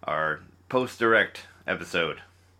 our post-direct episode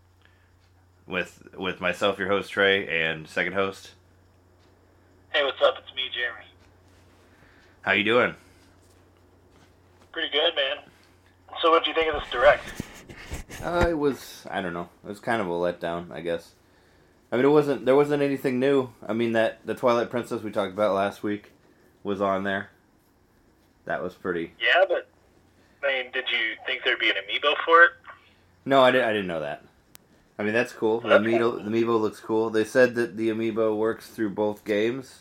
with myself, your host Trey, and second host. Hey, what's up? It's me, Jeremy. How you doing? Pretty good, man. So what'd you think of this direct? It was, I don't know, it was kind of a letdown, I guess. I mean, there wasn't anything new. I mean, that the Twilight Princess we talked about last week was on there. That was pretty. Yeah, but I mean, did you think there'd be an amiibo for it? No, I didn't know that. I mean, that's cool. The amiibo looks cool. They said that the amiibo works through both games.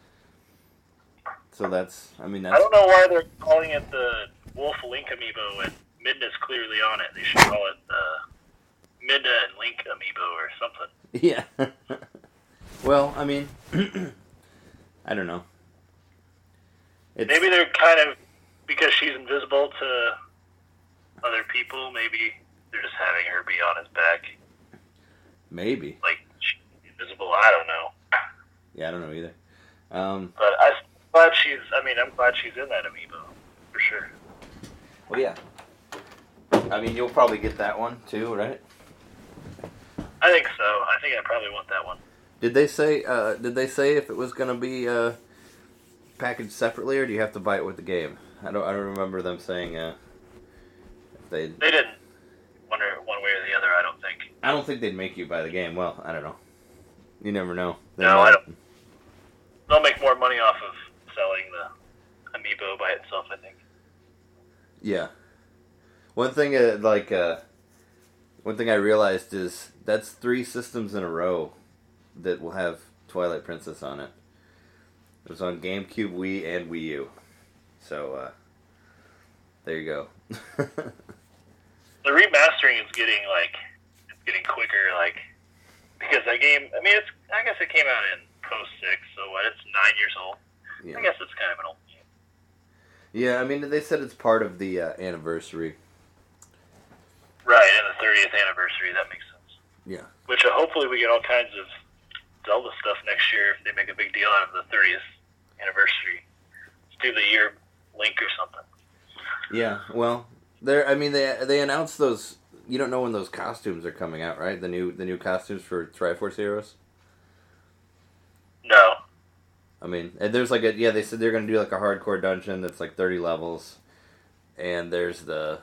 So that's. I don't know why they're calling it the Wolf Link amiibo and Midna's clearly on it. They should call it the Midna and Link amiibo or something. Yeah. Well, I mean, I don't know. Maybe they're kind of, because she's invisible to other people, maybe they're just having her be on his back. Maybe. Like, she's invisible, I don't know. Yeah, I don't know either. But I'm glad she's in that amiibo, for sure. Well, yeah. I mean, you'll probably get that one, too, right? I think so. I think I probably want that one. Did they say if it was going to be packaged separately, or do you have to buy it with the game? I don't remember them saying if they didn't wonder one way or the other, I don't think. I don't think they'd make you buy the game. Well, I don't know. You never know. I don't. They'll make more money off of selling the amiibo by itself, I think. Yeah. One thing I realized is that's 3 systems in a row that will have Twilight Princess on it. It was on GameCube, Wii, and Wii U. So, there you go. The remastering is getting quicker, because that game, I mean, I guess it came out in post-6, so it's 9 years old. Yeah. I guess it's kind of an old game. Yeah, I mean, they said it's part of the anniversary. Right, and the 30th anniversary, that makes sense. Yeah. Which hopefully we get all kinds of Zelda stuff next year if they make a big deal out of the 30th anniversary. Let's do the year Link or something. Yeah, well, they announced those. You don't know when those costumes are coming out, right? The new costumes for Triforce Heroes. No. I mean, and there's they said they're going to do a hardcore dungeon that's 30 levels, and there's the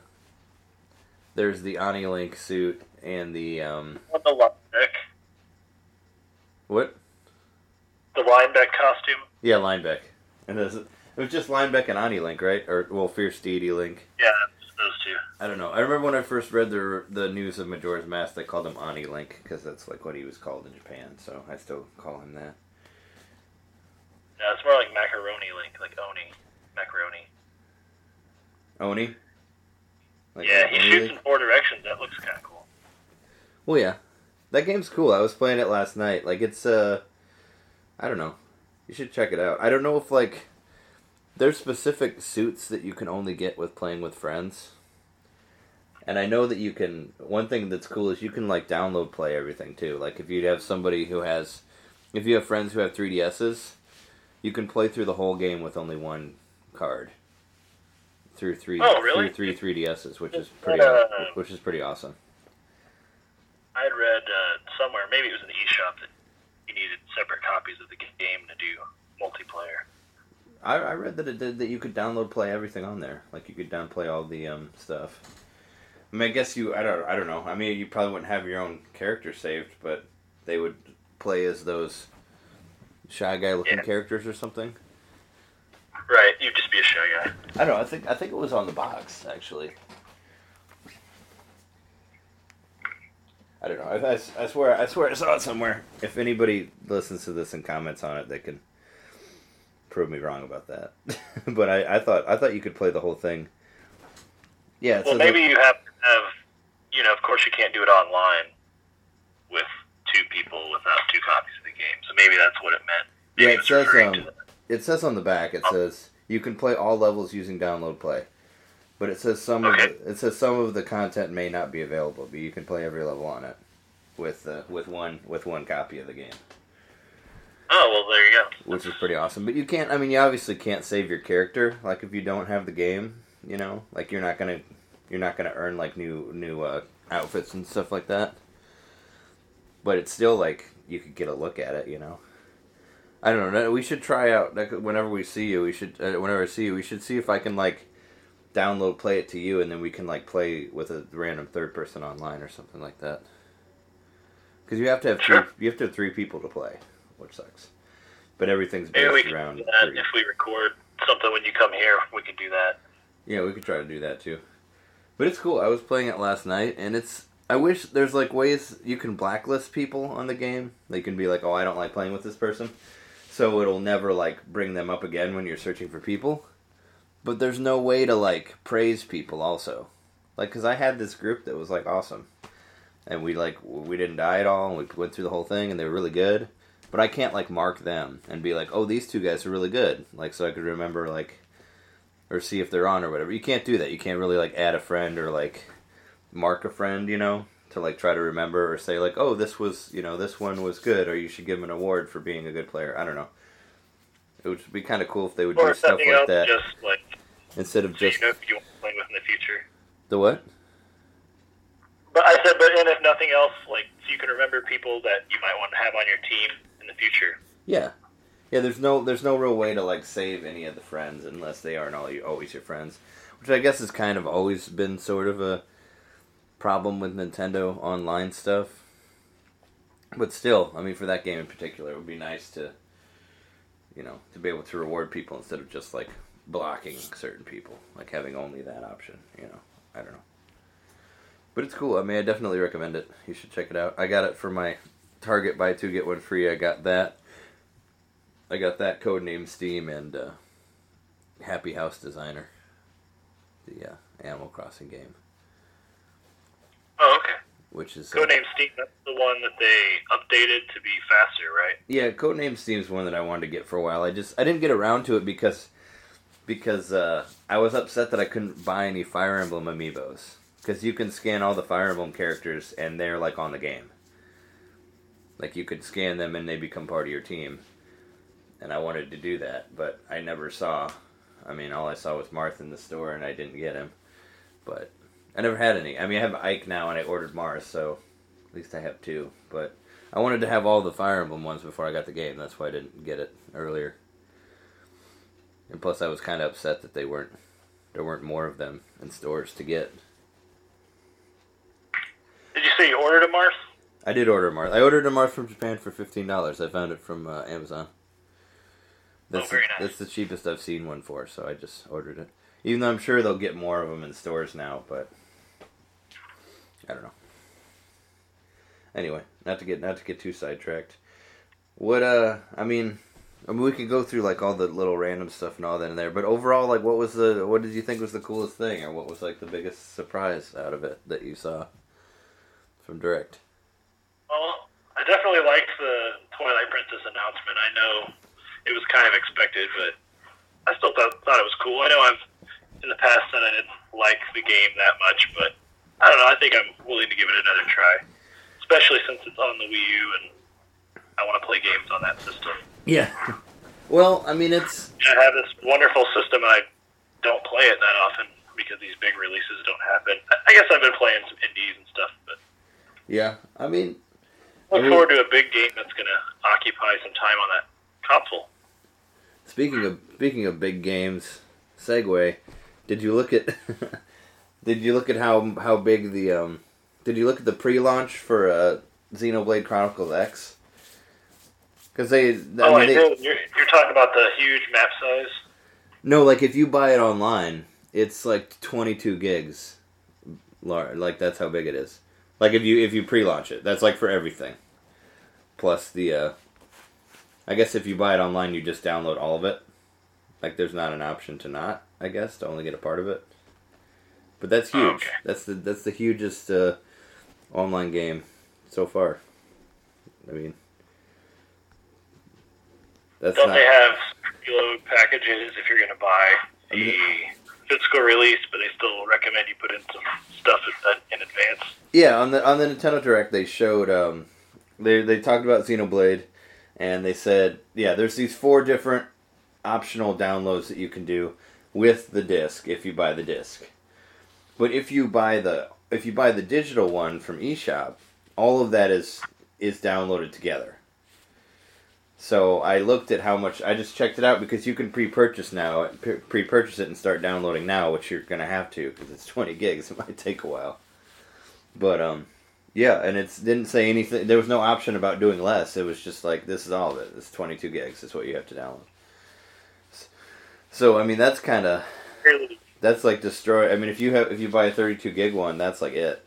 Ani Link suit and the The Linebeck. What? The Linebeck costume. Yeah, Linebeck, and it was just Linebeck and Ani Link, right? Or Fierce Deity Link. Yeah, those two. I don't know. I remember when I first read the news of Majora's Mask, they called him Ani Link because that's what he was called in Japan. So I still call him that. Yeah, it's more like Macaroni Link, like Oni. Macaroni. Oni? Yeah, he shoots in 4 directions. That looks kind of cool. Well, yeah. That game's cool. I was playing it last night. It's, I don't know. You should check it out. I don't know if, there's specific suits that you can only get with playing with friends. And I know that you can... One thing that's cool is you can, download play everything, too. If you have somebody who has... If you have friends who have 3DSs, you can play through the whole game with only one card. Through three 3DSs, which is pretty awesome. I had read somewhere, maybe it was in the eShop, that you needed separate copies of the game to do multiplayer. I read that it did that you could download play everything on there. You could downplay all the stuff. I mean, I guess I don't know. I mean, you probably wouldn't have your own character saved, but they would play as those Shy Guy looking characters or something. Right, you'd just be a Shy Guy. I don't know. I think it was on the box, actually. I don't know. I swear I saw it somewhere. If anybody listens to this and comments on it, they can prove me wrong about that. But I thought you could play the whole thing. Yeah. Well, maybe you have to have. Of course, you can't do it online with 2 people without 2 copies of the game. So maybe that's what it meant. Maybe it says on the back. It says you can play all levels using download play. But it says some of the content may not be available, but you can play every level on it with one copy of the game. Oh, well, there you go. Which is pretty awesome. But you can't, you obviously can't save your character, if you don't have the game, you're not going to You're not going to earn like new outfits and stuff like that. But it's still like you could get a look at it, you know. I don't know. We should try out whenever we see you. We should whenever I see you, we should see if I can like play it to you, and then we can like play with a random third person online or something like that. Because you have to have three people to play, which sucks. But everything's based around. Do that if we record something when you come here, we could do that. Yeah, we could try to do that too. But it's cool. I was playing it last night, and I wish there's like ways you can blacklist people on the game. They can be like, oh, I don't like playing with this person, so it'll never like bring them up again when you're searching for people. But there's no way to like praise people also, like because I had this group that was like awesome, and we didn't die at all, and we went through the whole thing, and they were really good. But I can't like mark them and be like, oh, these two guys are really good, like so I could remember like. Or see if they're on or whatever. You can't do that. You can't really like add a friend or like mark a friend, you know, to like try to remember or say like, oh, this one was good, or you should give them an award for being a good player. I don't know. It would be kind of cool if they would do stuff like that. Just like, instead of just. You know who you want to play with in the future. The what? But I said, and if nothing else, like so you can remember people that you might want to have on your team in the future. Yeah. Yeah, there's no real way to like save any of the friends unless they aren't always your friends, which I guess has kind of always been sort of a problem with Nintendo online stuff. But still, I mean, for that game in particular, it would be nice to, you know, to be able to reward people instead of just like blocking certain people, like having only that option. You know, I don't know. But it's cool. I mean, I definitely recommend it. You should check it out. I got it for my Target buy two get one free. I got that. Codename Steam and Happy House Designer, the Animal Crossing game. Oh, okay. Which is Codename Steam. That's the one that they updated to be faster, right? Yeah, Codename Steam is one that I wanted to get for a while. I didn't get around to it because I was upset that I couldn't buy any Fire Emblem amiibos, because you can scan all the Fire Emblem characters and they're like on the game. Like you could scan them and they become part of your team. And I wanted to do that, but I never saw. I mean, all I saw was Marth in the store, and I didn't get him. But I never had any. I mean, I have Ike now, and I ordered Mars, so at least I have two. But I wanted to have all the Fire Emblem ones before I got the game. That's why I didn't get it earlier. And plus, I was kind of upset that there weren't more of them in stores to get. Did you say you ordered a Mars? I did order a Mars. I ordered a Mars from Japan for $15. I found it from Amazon. Very nice. That's the cheapest I've seen one for, so I just ordered it. Even though I'm sure they'll get more of them in stores now, but I don't know. Anyway, not to get too sidetracked. I mean, we could go through like all the little random stuff and all that in there, but overall, like, what did you think was the coolest thing, or what was like the biggest surprise out of it that you saw from Direct? Well, I definitely liked the Twilight Princess announcement. I know it was kind of expected, but I still thought it was cool. I know I've in the past said I didn't like the game that much, but I don't know. I think I'm willing to give it another try, especially since it's on the Wii U and I want to play games on that system. Yeah. Well, I mean, I have this wonderful system, and I don't play it that often because these big releases don't happen. I guess I've been playing some indies and stuff, but yeah, I mean, look forward to a big game that's going to occupy some time on that console. Speaking of big games, segue. Did you look at how big the Did you look at the pre-launch for Xenoblade Chronicles X? Because I did. You're talking about the huge map size? No, like if you buy it online, it's like 22 gigs. Like that's how big it is. Like if you pre-launch it, that's like for everything. Plus the I guess if you buy it online, you just download all of it. Like there's not an option to not, I guess, to only get a part of it. But that's huge. Oh, okay. That's the hugest online game so far. I mean, don't they have reload packages if you're going to buy the physical release, but they still recommend you put in some stuff in advance? Yeah, on the Nintendo Direct, they showed they talked about Xenoblade, and they said, yeah, there's these 4 different optional downloads that you can do with the disc if you buy the disc. But if you buy the digital one from eShop, all of that is downloaded together. So I looked at how much. I just checked it out because you can pre-purchase it and start downloading now, which you're gonna have to because it's 20 gigs. It might take a while. But yeah, and it didn't say anything. There was no option about doing less. It was just like this is all of it. It's 22 gigs. That's what you have to download. So I mean that's kind of that's like destroy. I mean if you buy a 32 gig one, that's like it.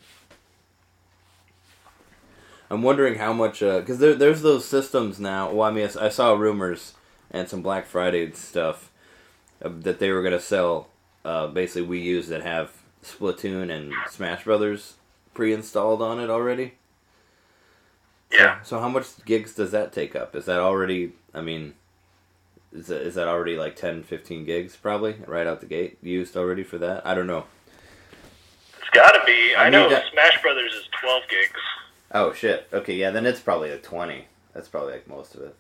I'm wondering how much, because there's those systems now. Well, I mean, I saw rumors and some Black Friday stuff that they were going to sell basically Wii U's that have Splatoon and Smash Brothers pre-installed on it already. Yeah. So how much gigs does that take up? Is that already, I mean, is that already like 10, 15 gigs probably right out the gate used already for that? I don't know. It's got to be. I know Smash Brothers is 12 gigs. Oh, shit. Okay, yeah, then it's probably like 20. That's probably like most of it.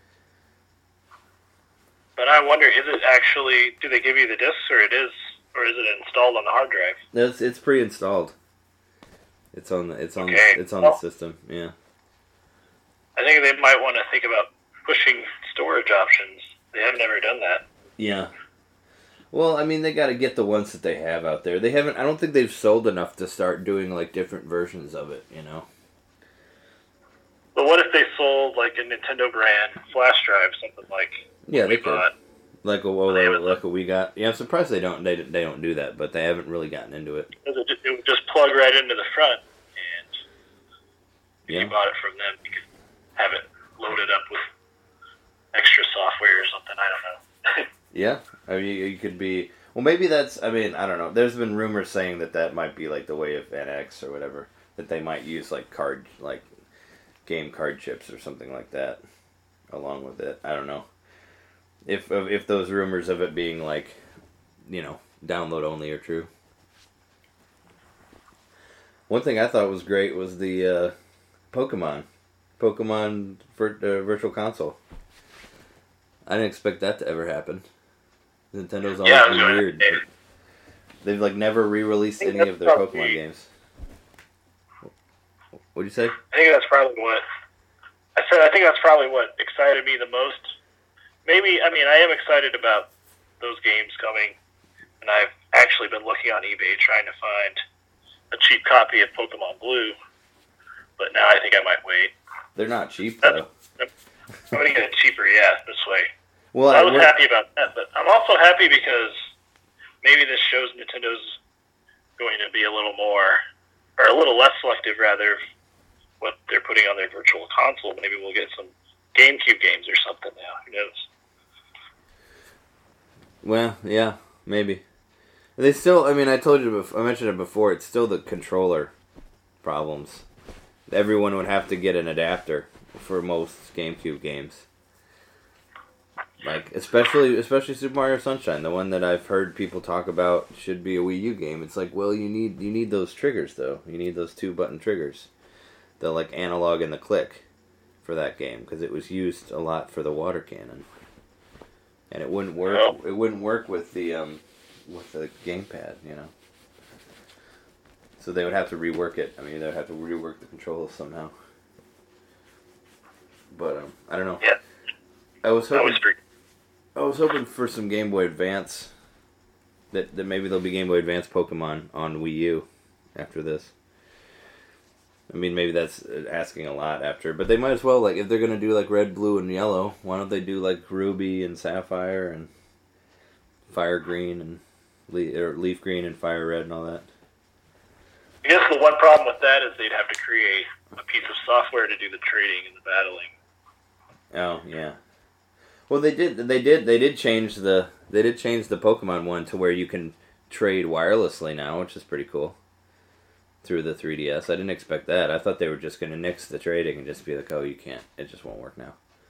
But I wonder, is it actually, do they give you the discs or is it installed on the hard drive? It's pre-installed. It's on the system, yeah. I think they might want to think about pushing storage options. They haven't ever done that. Yeah. Well, I mean, they got to get the ones that they have out there. They haven't, I don't think they've sold enough to start doing like different versions of it, you know. But what if they sold like a Nintendo brand flash drive, something like they could, like what we got. Yeah, I'm surprised they don't do that, but they haven't really gotten into it. It would just plug right into the front, and if you bought it from them, you could have it loaded up with extra software or something. I don't know. Yeah, I mean, you could be. Well, maybe that's. I mean, I don't know. There's been rumors saying that might be like the way of NX or whatever. That they might use like game card chips or something like that along with it. I don't know if those rumors of it being like, you know, download only are true. One thing I thought was great was the Pokemon Virtual Console. I didn't expect that to ever happen. Nintendo's always been weird. They've like never re-released any of their Pokemon games. What'd you say? I think that's probably what excited me the most. Maybe, I mean, I am excited about those games coming, and I've actually been looking on eBay trying to find a cheap copy of Pokemon Blue, but now I think I might wait. They're not cheap, though. I'm going to get it cheaper, this way. Well, I was happy about that, but I'm also happy because maybe this shows Nintendo's going to be a little less selective, rather, what they're putting on their virtual console. Maybe we'll get some GameCube games or something now. Who knows? Well, yeah, maybe. They still, I mean, I mentioned it before, it's still the controller problems. Everyone would have to get an adapter for most GameCube games. Like, especially Super Mario Sunshine, the one that I've heard people talk about should be a Wii U game. It's like, well, you need those triggers, though. You need those 2-button triggers. The, like, analog and the click for that game, because it was used a lot for the water cannon. And it wouldn't work. Oh. It wouldn't work with the gamepad, you know. So they would have to rework it. I mean, they would have to rework the controls somehow. But I don't know. Yeah. I was hoping for some Game Boy Advance. That maybe there'll be Game Boy Advance Pokemon on Wii U after this. I mean, maybe that's asking a lot after, but they might as well, like, if they're going to do, like, red, blue, and yellow, why don't they do, like, ruby and sapphire and fire green and leaf green and fire red and all that? I guess the one problem with that is they'd have to create a piece of software to do the trading and the battling. Oh, yeah. Well, they did change the Pokemon one to where you can trade wirelessly now, which is pretty cool. Through the 3DS. I didn't expect that. I thought they were just going to nix the trading and just be like, oh, you can't. It just won't work now.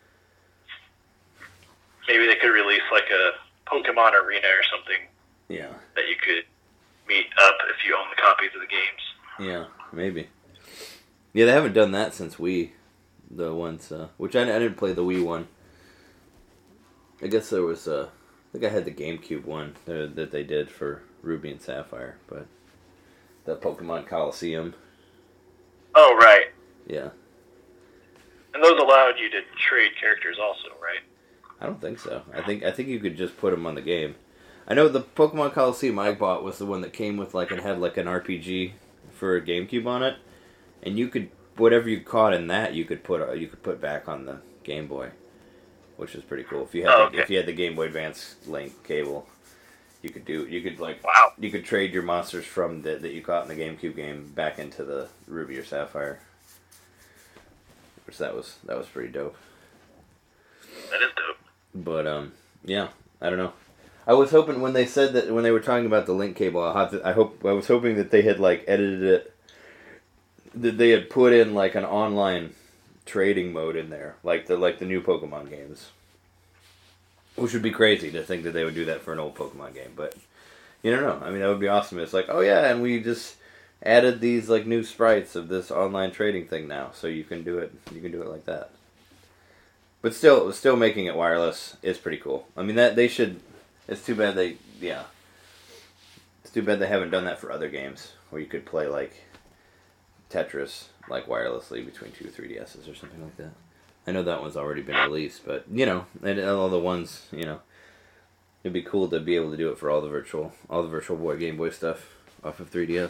Maybe they could release like a Pokemon Arena or something. Yeah. That you could meet up if you own the copies of the games. Yeah, maybe. Yeah, they haven't done that since Wii. The ones, which I didn't play the Wii one. I guess there was, I think I had the GameCube one that they did for Ruby and Sapphire, but the Pokemon Coliseum. Oh, right. Yeah. And those allowed you to trade characters also, right? I don't think so. I think you could just put them on the game. I know the Pokemon Coliseum I bought was the one that came with it had like an RPG for GameCube on it, and you could whatever you caught in that you could put back on the Game Boy, which is pretty cool. If you had if you had the Game Boy Advance link cable, you could trade your monsters from that you caught in the GameCube game back into the Ruby or Sapphire, which that was pretty dope. That is dope. But yeah, I don't know. I was hoping when they said that when they were talking about the link cable, I was hoping that they had edited it, that they had put in an online trading mode in there, like the new Pokemon games. Which would be crazy to think that they would do that for an old Pokemon game, but you don't know. I mean, that would be awesome. It's oh yeah, and we just added these new sprites of this online trading thing now, so you can do it. You can do it like that. But still making it wireless is pretty cool. I mean, that they should. It's too bad It's too bad they haven't done that for other games where you could play Tetris wirelessly between 2 3DSs or something like that. I know that one's already been released, but and all the ones, it'd be cool to be able to do it for all the Virtual Boy, Game Boy stuff off of 3DS.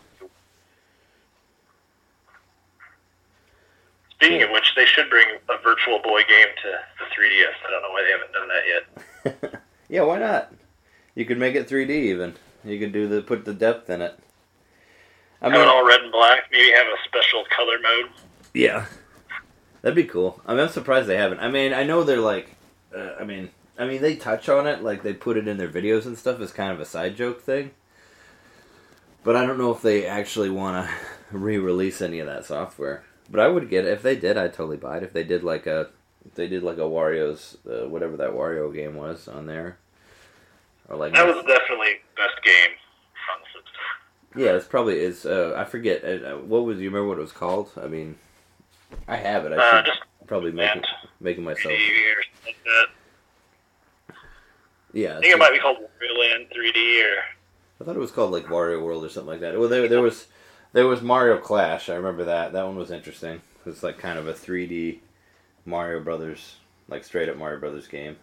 Speaking of which, they should bring a Virtual Boy game to the 3DS. I don't know why they haven't done that yet. Yeah, why not? You could make it 3D even. You could put the depth in it. Have it all red and black. Maybe have a special color mode. Yeah, that'd be cool. I mean, I'm surprised they haven't. I mean, I know they're I mean, they touch on it, they put it in their videos and stuff as kind of a side joke thing. But I don't know if they actually want to re-release any of that software. But I would get it if they did. I'd totally buy it if they did a Wario's whatever that Wario game was on there, or that was definitely best game on the system. Yeah, it's probably I forget what was. You remember what it was called? I mean, I have it. I should probably make it myself. Or like that. Yeah, I think it might be called Wario Land 3D or. I thought it was called Wario World or something like that. Well, there was Mario Clash. I remember that. That one was interesting. It was kind of a 3D Mario Brothers, straight up Mario Brothers game.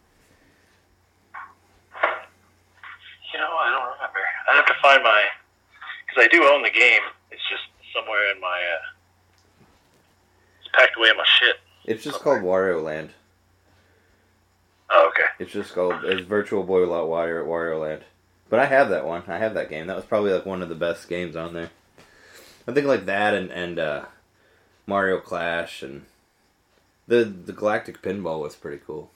I don't remember. I'd have to find because I do own the game. It's just somewhere in my, it's packed away in my shit. It's just called Wario Land. Oh, okay. It's Virtual Boy Wario Land. But I have that one. I have that game. That was probably one of the best games on there. I think that and Mario Clash and the Galactic Pinball was pretty cool.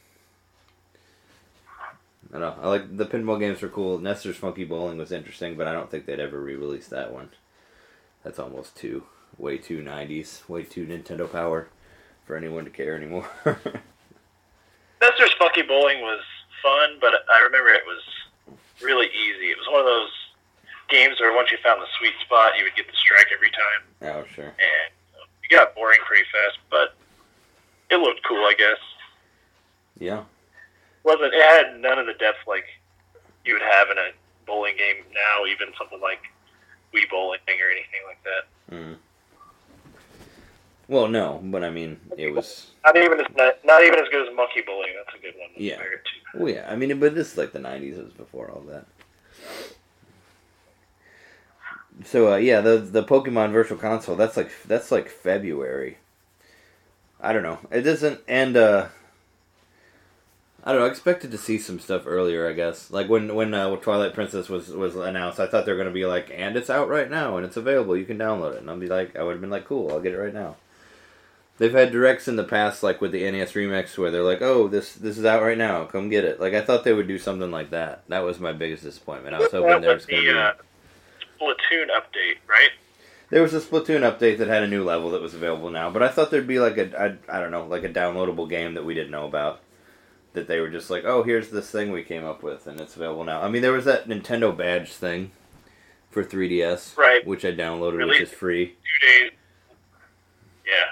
I don't know. The pinball games were cool. Nestor's Funky Bowling was interesting, but I don't think they'd ever re-release that one. That's almost way too 90s, way too Nintendo power for anyone to care anymore. Nestor's Funky Bowling was fun, but I remember it was really easy. It was one of those games where once you found the sweet spot, you would get the strike every time. Oh, sure. And it got boring pretty fast, but it looked cool, I guess. Yeah. It had none of the depth you would have in a bowling game now, even something like Wii Bowling or anything like that. Mm. Well, no, but I mean, it was not even as good as Monkey Bowling. That's a good one. Yeah. Well, yeah. I mean, but this is the '90s. It was before all that. So yeah, the Pokemon Virtual Console. That's February. I don't know. It doesn't, and I don't know. I expected to see some stuff earlier, I guess. When Twilight Princess was announced, I thought they were going to be and it's out right now, and it's available, you can download it. And I would have been cool, I'll get it right now. They've had directs in the past, with the NES Remix, where they're oh, this is out right now, come get it. I thought they would do something like that. That was my biggest disappointment. I was hoping there was going to be Splatoon update, right? There was a Splatoon update that had a new level that was available now, but I thought there'd be I don't know, a downloadable game that we didn't know about. That they were just oh, here's this thing we came up with, and it's available now. I mean, there was that Nintendo badge thing for 3DS, right? Which I downloaded, which is free. 2 days. Yeah.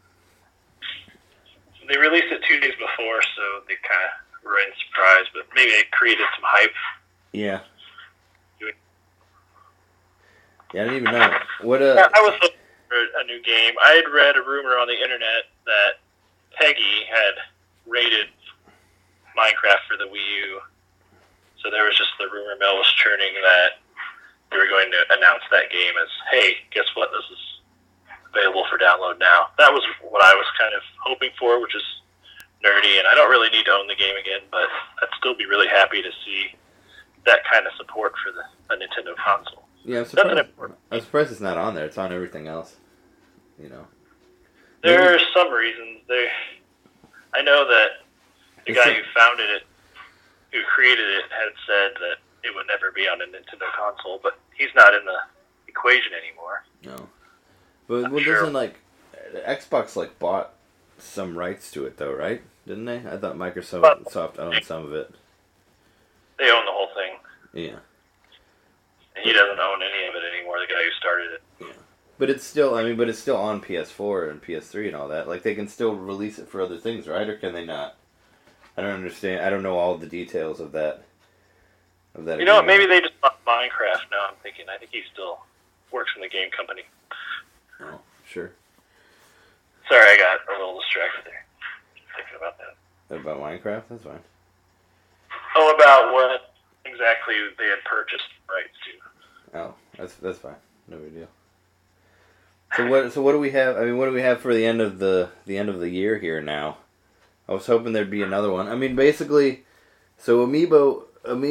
They released it 2 days before, so they kind of were in surprise, but maybe they created some hype. Yeah. Yeah, I didn't even know. What I was looking for a new game. I had read a rumor on the internet that Peggy had rated Minecraft for the Wii U. So there was just the rumor mill was churning that they were going to announce that game as, hey, guess what? This is available for download now. That was what I was kind of hoping for, which is nerdy, and I don't really need to own the game again, but I'd still be really happy to see that kind of support for a Nintendo console. Yeah, I'm surprised it's not on there. It's on everything else. You know. There are some reasons. I know that the guy who founded it, who created it, had said that it would never be on a Nintendo console, but he's not in the equation anymore. No. But doesn't Xbox bought some rights to it though, right? Didn't they? I thought Microsoft owned some of it. They own the whole thing. Yeah. And he doesn't own any of it anymore, the guy who started it. Yeah. But it's still on PS4 and PS3 and all that. Like, they can still release it for other things, right? Or can they not? I don't understand. I don't know all the details of that. You know what? Maybe they just bought Minecraft now, I'm thinking. I think he still works in the game company. Oh, sure. Sorry, I got a little distracted there. Just thinking about that. About Minecraft? That's fine. Oh, about what exactly they had purchased rights to. Oh, that's fine. No big deal. So what do we have? I mean, what do we have for the end of the year here now? I was hoping there'd be another one. I mean, basically, so Amiibo,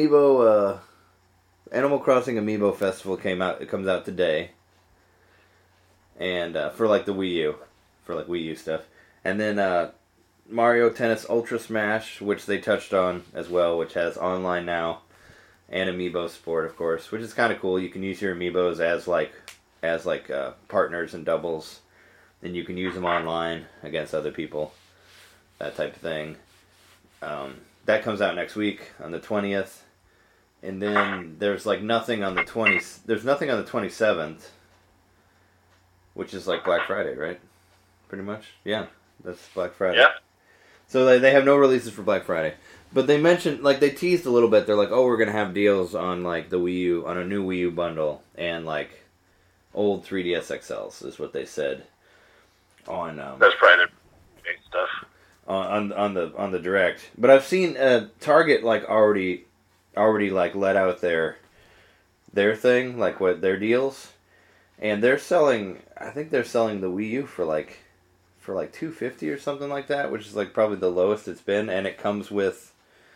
Animal Crossing Amiibo Festival comes out today, and for the Wii U, for Wii U stuff, and then Mario Tennis Ultra Smash, which they touched on as well, which has online now, and Amiibo Sport, of course, which is kind of cool. You can use your Amiibos as partners and doubles, and you can use them online against other people, that type of thing. That comes out next week on the 20th, and then there's nothing on the 20th. There's nothing on the 27th, which is Black Friday, right? Pretty much, yeah. That's Black Friday. Yeah. So they have no releases for Black Friday, but they mentioned they teased a little bit. They're oh, we're gonna have deals on the Wii U, on a new Wii U bundle, and old 3DS XLs is what they said on. That's probably their stuff. On the Direct, but I've seen Target already let out their thing, what their deals, and they're selling. I think they're selling the Wii U for $250 or something like that, which is probably the lowest it's been, and it comes with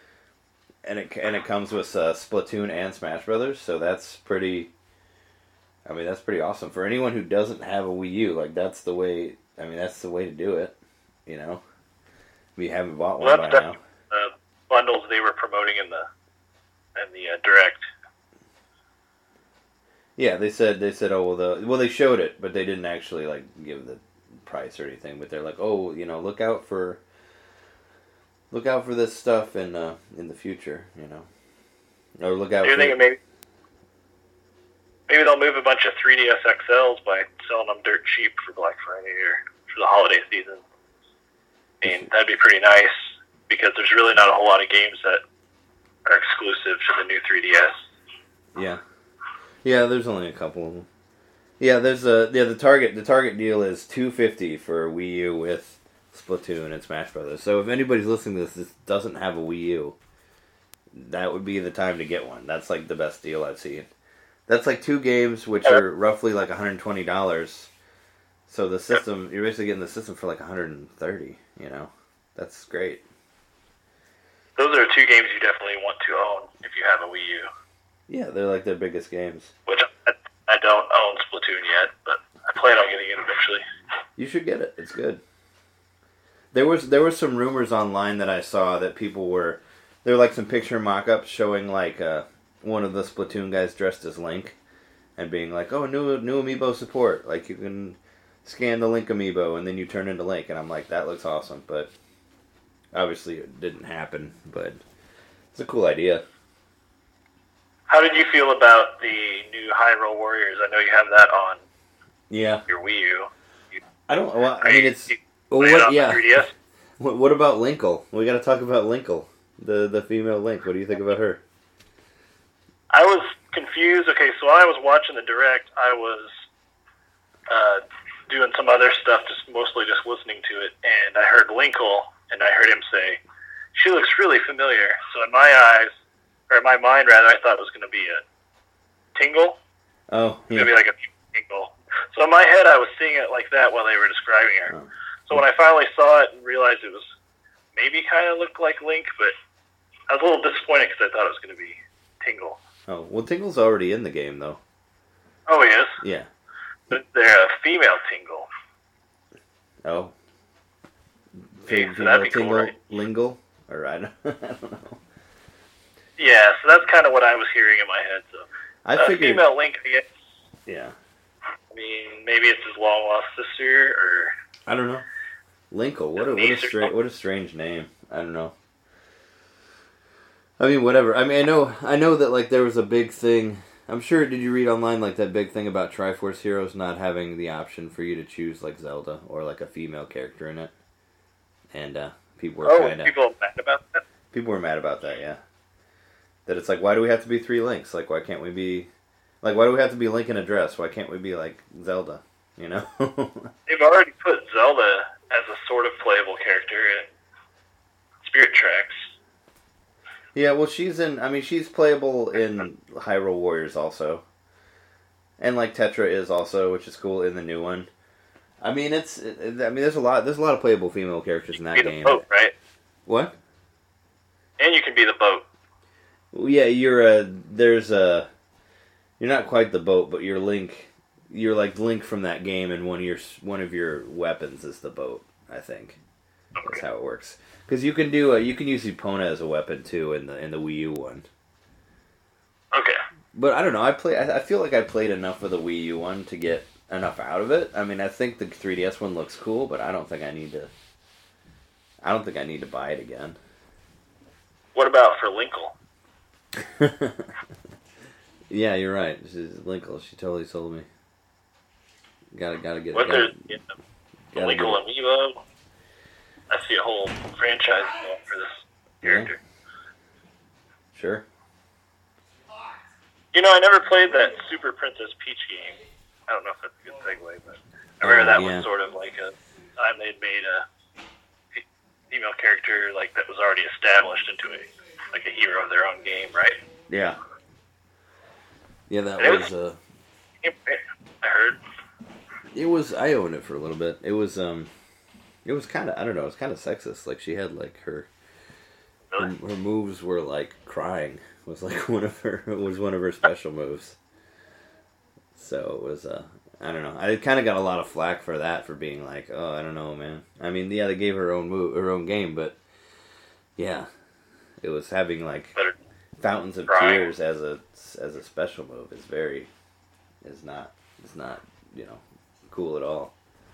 Splatoon and Smash Brothers, so that's pretty. I mean, that's pretty awesome for anyone who doesn't have a Wii U. That's the way. I mean, that's the way to do it. You know. We haven't bought one by now. Bundles they were promoting in the Direct. Yeah, they said oh well they showed it, but they didn't actually give the price or anything. But they're oh look out for this stuff in the future, or look out. Do you think maybe they'll move a bunch of 3DS XLs by selling them dirt cheap for Black Friday or for the holiday season? I mean, that'd be pretty nice, because there's really not a whole lot of games that are exclusive to the new 3DS. Yeah. Yeah, there's only a couple of them. Yeah, there's the Target deal is $250 for Wii U with Splatoon and Smash Brothers. So if anybody's listening to this doesn't have a Wii U, that would be the time to get one. That's the best deal I've seen. That's 2 games which are roughly $120. So the system, you're basically getting the system for $130. That's great. Those are 2 games you definitely want to own if you have a Wii U. Yeah, they're their biggest games. Which I don't own Splatoon yet, but I plan on getting it eventually. You should get it. It's good. There was some rumors online that I saw that people were. There were some picture mock-ups showing one of the Splatoon guys dressed as Link, and being oh, new Amiibo support. You can scan the Link Amiibo and then you turn into Link, and I'm that looks awesome, but obviously it didn't happen, but it's a cool idea. How did you feel about the new Hyrule Warriors? I know you have that on your Wii U. I don't, well, I mean, it's, what, yeah. 3DS? What about Linkle? We gotta talk about Linkle, the female Link. What do you think about her? I was confused. Okay, so while I was watching the Direct, I was doing some other stuff, mostly just listening to it, and I heard Linkle, and I heard him say, "She looks really familiar." So in my eyes, or in my mind rather, I thought it was going to be a Tingle. Oh, yeah. Maybe like a Tingle. So in my head, I was seeing it like that while they were describing her. Oh. So when I finally saw it and realized it was maybe kind of looked like Link, but I was a little disappointed because I thought it was going to be Tingle. Oh, well, Tingle's already in the game, though. Oh, he is? Yeah. But they're a female Tingle. Oh. Yeah, so that'd be Tingle, cool, right? Lingle? Or I don't know. Yeah, so that's kind of what I was hearing in my head. So I figured... female Link, I guess. Yeah. I mean, maybe it's his long-lost sister, or... I don't know. Linkle, what a strange name. I don't know. I mean, whatever. I mean, I know that, like, there was a big thing. I'm sure, did you read online, like, that big thing about Triforce Heroes not having the option for you to choose, like, Zelda or, like, a female character in it? And, people were kind of... people are mad about that? People were mad about that, yeah. That it's like, why do we have to be 3 Links? Like, why can't we be... Like, why do we have to be Link in a dress? Why can't we be, like, Zelda? You know? They've already put Zelda as a sort of playable character in Spirit Tracks. Yeah, well, she's playable in Hyrule Warriors also. And, like, Tetra is also, which is cool in the new one. I mean, there's a lot of playable female characters in that game. You can be the boat, right? What? And you can be the boat. Well, yeah, you're not quite the boat, but you're Link. You're like Link from that game, and one of your weapons is the boat. I think that's how it works. Because you can use Epona as a weapon too in the Wii U one. Okay. But I don't know. I feel like I played enough of the Wii U one to get enough out of it. I mean, I think the 3DS one looks cool, but I don't think I need to. I don't think I need to buy it again. What about for Linkle? Yeah, you're right. She's Linkle. She totally sold me. Gotta get it. Linkle Amiibo. I see a whole franchise going for this character. Yeah. Sure. You know, I never played that Super Princess Peach game. I don't know if that's a good segue, but I remember that was sort of like a time they'd made a female character like that was already established into a hero of their own game, right? Yeah. Yeah, that was. I heard. It was. I owned it for a little bit. It was. It was kind of. I don't know. It was kind of sexist. Like she had like her moves were like crying. Was like one of her special moves. So it was. I don't know. I kind of got a lot of flack for that, for being like, oh, I don't know, man. I mean, yeah, they gave her own game, but yeah, it was having like fountains of tears as a special move is not cool at all.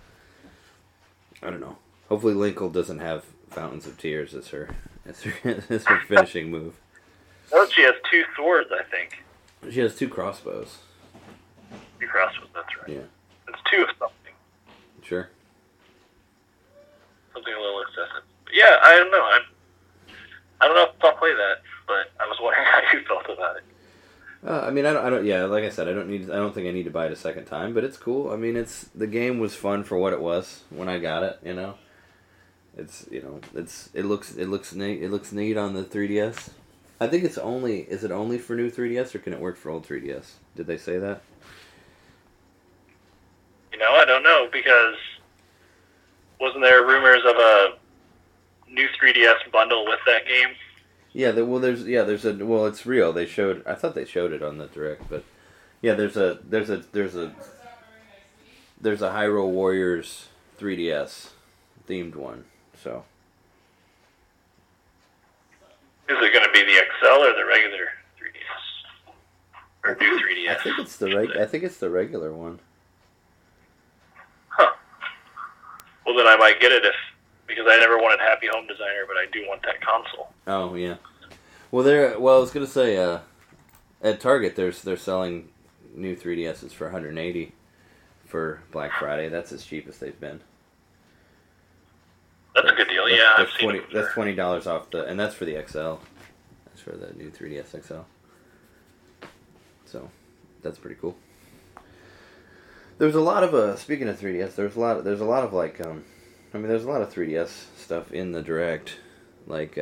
I don't know. Hopefully Linkle doesn't have fountains of tears as her finishing move. Well, she has 2 swords, I think. She has 2 crossbows. 2 crossbows, that's right. Yeah. It's 2 of something. Sure. Something a little excessive. But yeah, I don't know. I don't know if I'll play that, but I was wondering how you felt about it. I mean, I don't. Yeah, like I said, I don't think I need to buy it a second time, but it's cool. I mean, the game was fun for what it was when I got it. You know, it looks neat. It looks neat on the 3DS. I think is it only for new 3DS or can it work for old 3DS? Did they say that? You know, I don't know, because wasn't there rumors of a new 3DS bundle with that game? Yeah, it's real. I thought they showed it on the Direct, but yeah, there's a Hyrule Warriors 3DS themed one. So is it going to be the XL or the regular 3DS or new 3DS? I think it's the regular one. Huh. Well, then I might get it because I never wanted Happy Home Designer, but I do want that console. Oh yeah. Well, I was gonna say at Target they're selling new 3DSs for $180 for Black Friday. That's as cheap as they've been. That's a good deal. That's $20 off and that's for the XL. That's for the new 3DS XL. So that's pretty cool. There's a lot of speaking of 3DS. There's a lot of like there's a lot of 3DS stuff in the Direct. Like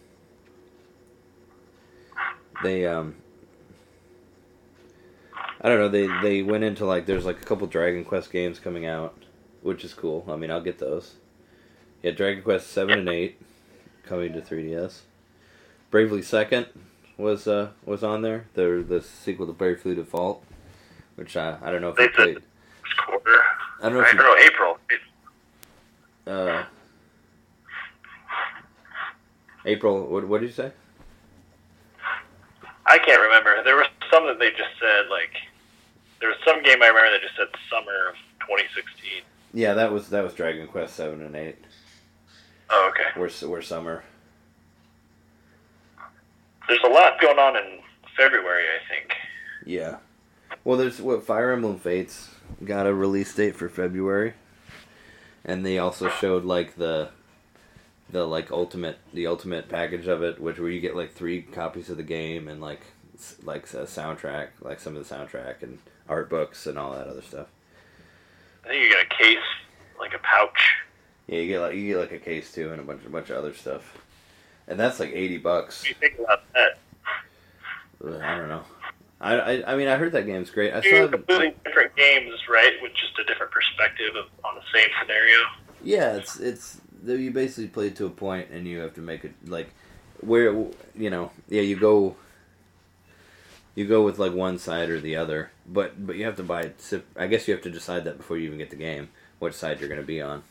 they I don't know, they went into like there's like a couple Dragon Quest games coming out, which is cool. I mean, I'll get those. Yeah, Dragon Quest 7 and 8 coming to 3DS. Bravely Second was on there. The sequel to Bravely Default, which I don't know if you played. Quarter. I don't know. April. April. What did you say? I can't remember. There was some that they just said like. There was some game I remember that just said summer of 2016. Yeah, that was Dragon Quest 7 and 8. Oh, okay. We're summer. There's a lot going on in February, I think. Yeah. Well, there's Fire Emblem Fates got a release date for February, and they also showed like the ultimate package of it, where you get like 3 copies of the game and like a soundtrack, like some of the soundtrack and art books and all that other stuff. I think you get a case, like a pouch. Yeah, you get like a case too and a bunch of other stuff, and that's like $80. What do you think about that? I don't know. I mean, I heard that game's great. I You're saw completely different games, right? With just a different perspective on the same scenario. Yeah, it's you basically play it to a point, and you have to make it like where you go with like one side or the other, but you have to buy it. I guess you have to decide that before you even get the game, which side you're going to be on,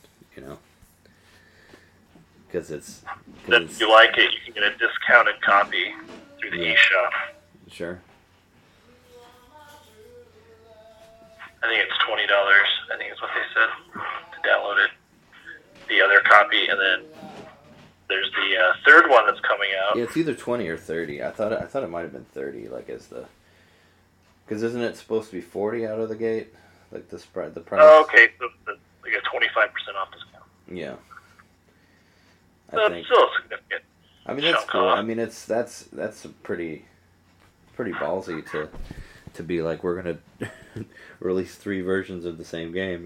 because if you like it, you can get a discounted copy through the eShop. Sure. I think it's $20. I think is what they said to download it. The other copy, and then there's the third one that's coming out. Yeah, it's either 20 or 30. I thought it might have been 30, like because isn't it supposed to be 40 out of the gate, like the price? Oh, okay, so like a 25% off discount. Yeah. So it's still significant. I mean, that's cool. I mean, that's pretty ballsy to be like, we're gonna release 3 versions of the same game,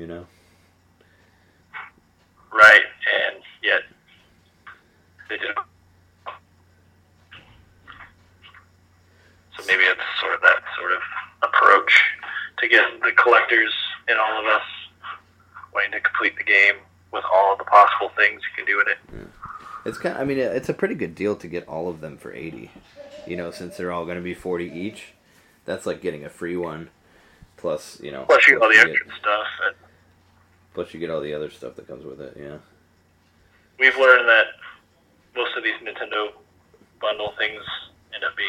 Right, and yet they did. So maybe it's sort of that sort of approach to get the collectors and all of us wanting to complete the game with all of the possible things you can do in it. Yeah. It's a pretty good deal to get all of them for $80. Since they're all going to be $40 each. That's like getting a free one, plus Plus you get all the extra stuff. Plus you get all the other stuff that comes with it. Yeah. We've learned that most of these Nintendo bundle things end up being,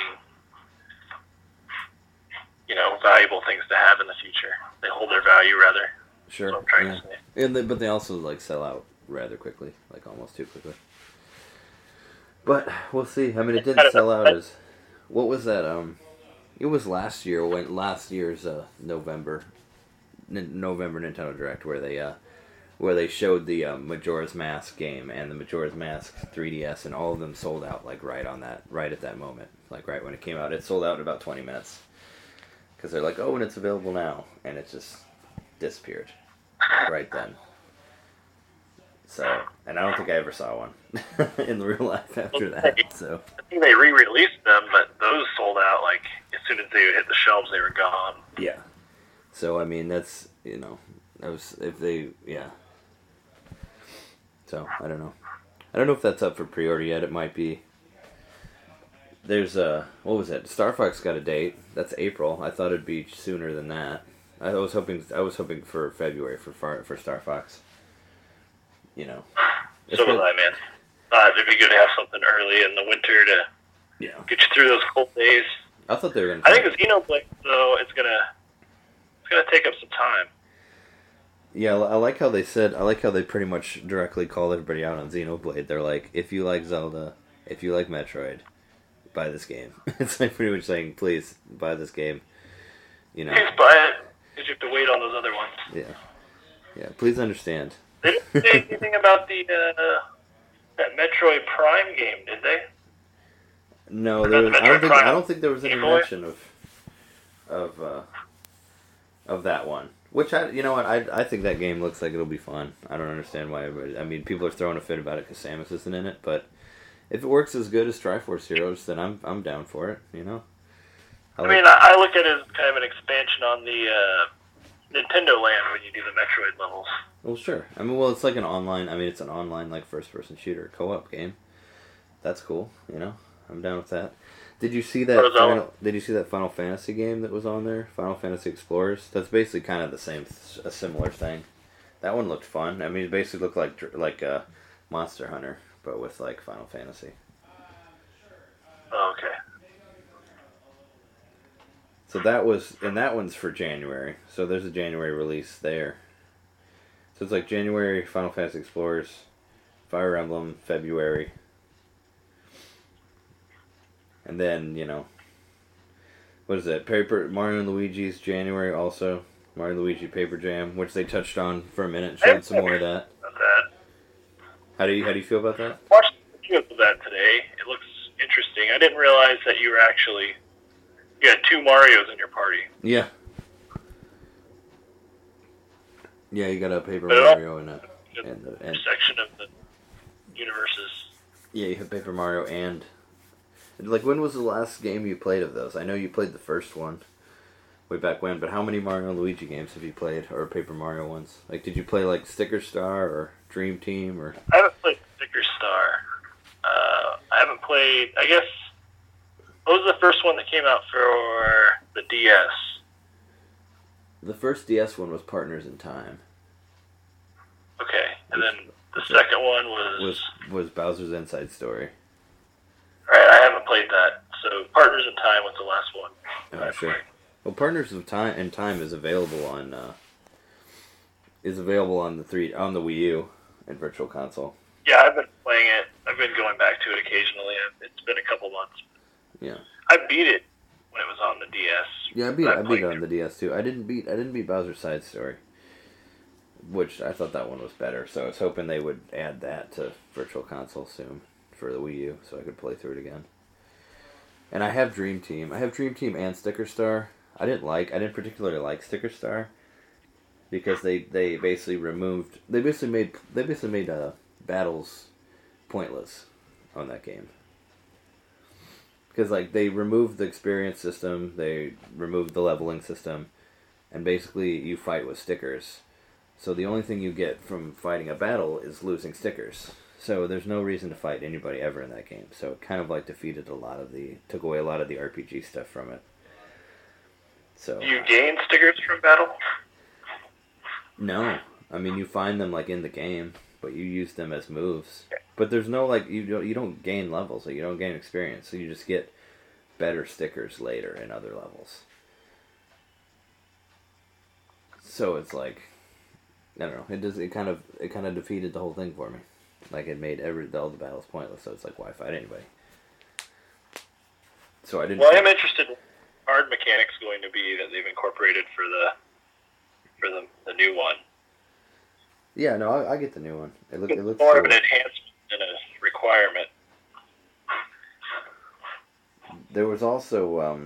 valuable things to have in the future. They hold their value rather. Sure. That's what I'm trying to say. But they also like sell out rather quickly, like almost too quickly. But we'll see. I mean, it didn't sell out as. What was that? It was last year's November Nintendo Direct where they showed the Majora's Mask game and the Majora's Mask 3DS, and all of them sold out like right at that moment, like right when it came out. It sold out in about 20 minutes because they're like, oh, and it's available now, and it just disappeared right then. So, and I don't think I ever saw one in the real life after that. So I think they re-released them, but those sold out like as soon as they hit the shelves, they were gone. Yeah. So I mean, that's that was yeah. So I don't know. I don't know if that's up for pre-order yet. It might be. There's what was it? Star Fox got a date. That's April. I thought it'd be sooner than that. I was hoping for February for Star Fox. So was I, man. It'd be good to have something early in the winter to get you through those cold days. I thought they were gonna. I think the Xenoblade, though, it's gonna take up some time. Yeah, I like how they pretty much directly called everybody out on Xenoblade. They're like, if you like Zelda, if you like Metroid, buy this game. It's like pretty much saying, please buy this game. Please buy it, because you have to wait on those other ones. Yeah. Please understand. They didn't say anything about that Metroid Prime game, did they? No, I don't think there was any mention of. of that one. Which you know what, I think that game looks like it'll be fun. I don't understand why. I mean, people are throwing a fit about it because Samus isn't in it, but if it works as good as Triforce Heroes, then I'm down for it. You know. I look at it as kind of an expansion on the Nintendo Land when you do the Metroid levels. Well, sure. I mean, it's like an online. I mean, it's an online like first-person shooter co-op game. That's cool. You know, I'm down with that. Did you see that? Did you see that Final Fantasy game that was on there? Final Fantasy Explorers. That's basically kind of a similar thing. That one looked fun. I mean, it basically looked like a Monster Hunter, but with like Final Fantasy. Oh, okay. So that one's for January. So there's a January release there. So it's like January, Final Fantasy Explorers, Fire Emblem, February. And then, you know, what is that? Mario and Luigi's January also. Mario and Luigi Paper Jam, which they touched on for a minute, showed some more of that. How do you feel about that? I watched a video of that today. It looks interesting. I didn't realize that you had 2 Marios in your party. Yeah. Yeah, you got a Paper Mario and section of the universes. Yeah, you have Paper Mario and... Like, when was the last game you played of those? I know you played the first one way back when, but how many Mario and Luigi games have you played, or Paper Mario ones? Like, did you play, like, Sticker Star or Dream Team, or... I haven't played Sticker Star. I haven't played... I guess... What was the first one that came out for the DS? The first DS one was Partners in Time. Okay, and then the second one was Bowser's Inside Story. Alright, I haven't played that. So Partners in Time was the last one. Oh, sure. Well, Partners in Time is available on the Wii U and Virtual Console. Yeah, I've been playing it. I've been going back to it occasionally. It's been a couple months. Yeah. I beat it when it was on the DS. Yeah, I beat it on the DS too. I didn't beat Bowser's Side Story, which I thought that one was better. So I was hoping they would add that to Virtual Console soon for the Wii U, so I could play through it again. And I have Dream Team. I have Dream Team and Sticker Star. I didn't particularly like Sticker Star because they basically made battles pointless on that game. Because, like, they removed the experience system, they removed the leveling system, and basically you fight with stickers. So the only thing you get from fighting a battle is losing stickers. So there's no reason to fight anybody ever in that game. So it kind of, like, took away a lot of the RPG stuff from it. So you gain stickers from battle? No. I mean, you find them, like, in the game, but you use them as moves. But there's no, like, you don't gain levels, like, you don't gain experience, so you just get better stickers later in other levels. So it's like, I don't know, it kind of defeated the whole thing for me. Like, it made all the battles pointless, so it's like, why fight anybody? So I didn't... Well, I am interested in card mechanics going to be that they've incorporated for the new one. Yeah, no, I get the new one. It looks more cool. of an enhancement than a requirement. There was also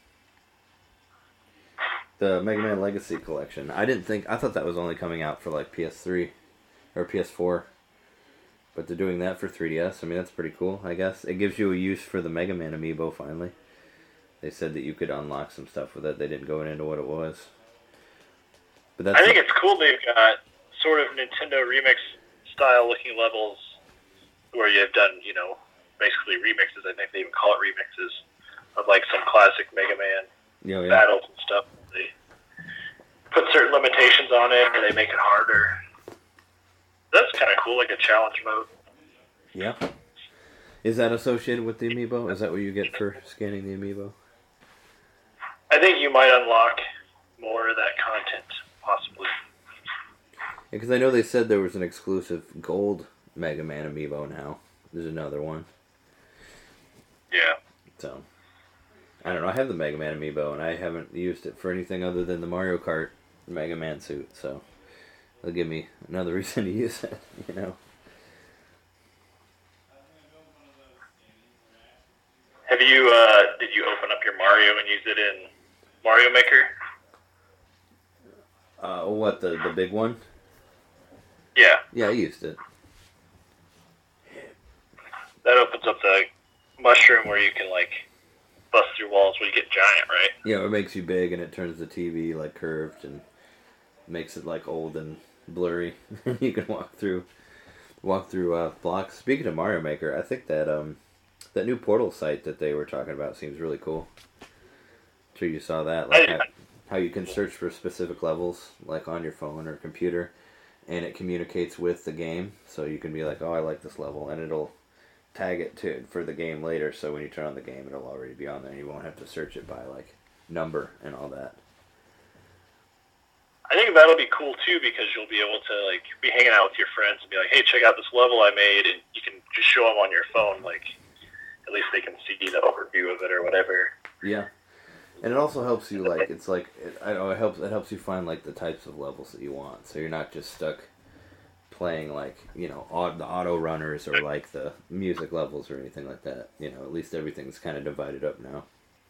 the Mega Man Legacy Collection. I thought that was only coming out for like PS3 or PS4, but they're doing that for 3DS. I mean, that's pretty cool, I guess. It gives you a use for the Mega Man amiibo finally. They said that you could unlock some stuff with it. They didn't go into what it was. But I think it's cool they've got sort of Nintendo Remix style looking levels where you've done, basically remixes. I think they even call it remixes of like some classic Mega Man battles and stuff. They put certain limitations on it and they make it harder. That's kind of cool, like a challenge mode. Yeah. Is that associated with the amiibo? Is that what you get for scanning the amiibo? I think you might unlock more of that content, possibly. Because I know they said there was an exclusive gold Mega Man amiibo now. There's another one. Yeah. So, I don't know. I have the Mega Man amiibo, and I haven't used it for anything other than the Mario Kart Mega Man suit. So, it'll give me another reason to use it, Have you, did you open up your Mario and use it in Mario Maker? What, the big one? Yeah. Yeah, I used it. That opens up the mushroom where you can, like, bust through walls where you get giant, right? Yeah, it makes you big and it turns the TV, like, curved and makes it, like, old and blurry. You can walk through blocks. Speaking of Mario Maker, I think that that new Portal site that they were talking about seems really cool. I'm sure you saw that, like how you can search for specific levels, like on your phone or computer, and it communicates with the game, so you can be like, oh, I like this level, and it'll tag it for the game later, so when you turn on the game, it'll already be on there, and you won't have to search it by, like, number and all that. I think that'll be cool too, because you'll be able to, like, be hanging out with your friends and be like, hey, check out this level I made, and you can just show them on your phone, like, at least they can see the overview of it or whatever. Yeah. And it also helps you, like, it's like, it helps you find, like, the types of levels that you want, so you're not just stuck playing, like, you know, the auto runners or, like, the music levels or anything like that. You know, at least everything's kind of divided up now.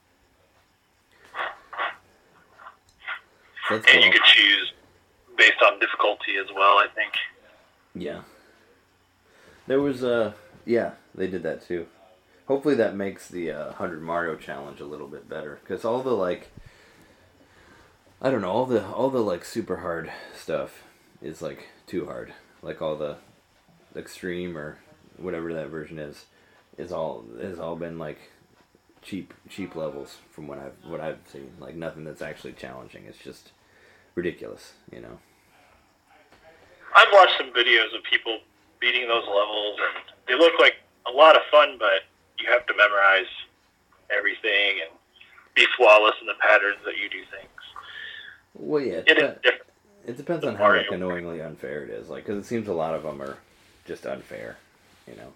So that's cool. And you could choose based on difficulty as well, I think. Yeah. There was, yeah, they did that too. Hopefully that makes the 100 Mario Challenge a little bit better, because all the, like, I don't know, all the like super hard stuff is, like, too hard. Like all the extreme or whatever that version is has all been, like, cheap levels from what I've seen. Like nothing that's actually challenging. It's just ridiculous, you know. I've watched some videos of people beating those levels, and they look like a lot of fun, but you have to memorize everything and be flawless in the patterns that you do things. Well, yeah, it depends on how, like, annoyingly unfair it is. Like, because it seems a lot of them are just unfair, you know.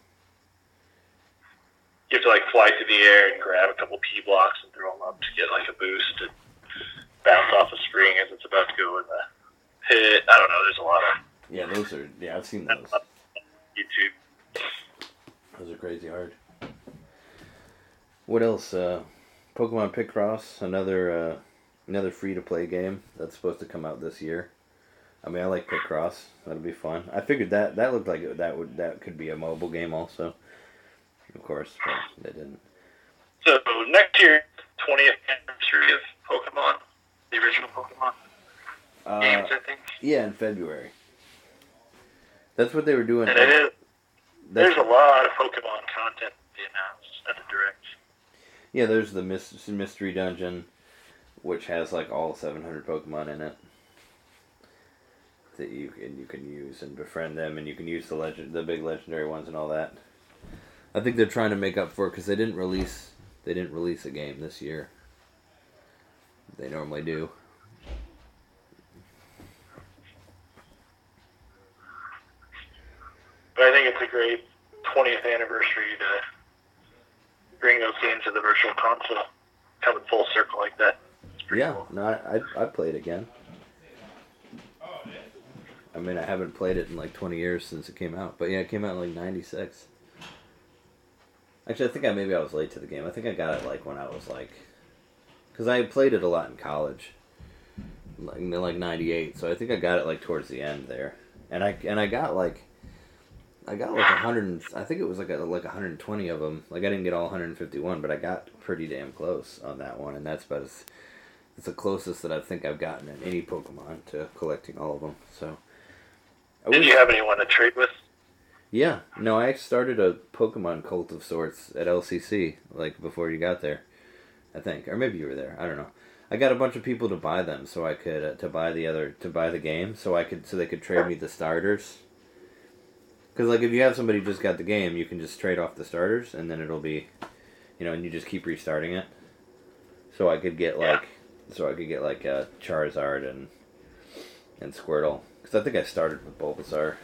You have to, like, fly through the air and grab a couple P blocks and throw them up to get, like, a boost and bounce off a spring as it's about to go in the pit. I don't know. There's a lot of... Yeah, those are... Yeah, I've seen those. YouTube. Those are crazy hard. What else? Pokemon Picross, another free-to-play game that's supposed to come out this year. I mean, I like Picross. That'll be fun. I figured that looked like that could be a mobile game also. Of course, but they didn't. So next year, 20th anniversary of Pokemon, the original Pokemon games, I think. Yeah, in February. That's what they were doing. And it is. There's a lot of Pokemon content to be announced at the Direct. Yeah, there's the mystery dungeon, which has, like, all 700 Pokemon in it that you can use and befriend them, and you can use the big legendary ones and all that. I think they're trying to make up for it because they didn't release a game this year. They normally do. But I think it's a great 20th anniversary to bring those games to the virtual console, coming full circle like that. Yeah, cool. No, I'd play it again. I mean, I haven't played it in like 20 years since it came out, but yeah, it came out in like 96. Actually, I think I was late to the game. I think I got it like when I was like, because I played it a lot in college, like 98. So I think I got it like towards the end there, and I got like 100. I think it was like 120 of them. Like I didn't get all 151, but I got pretty damn close on that one, and that's about as it's the closest that I think I've gotten in any Pokemon to collecting all of them. So. Did you have anyone to trade with? Yeah, no, I started a Pokemon cult of sorts at LCC, like, before you got there, I think. Or maybe you were there, I don't know. I got a bunch of people to buy them, so I could, to buy the game, so they could trade me the starters. Because, like, if you have somebody who just got the game, you can just trade off the starters, and then it'll be, you know, and you just keep restarting it. So I could get, like, Charizard and Squirtle. Because I think I started with Bulbasaur.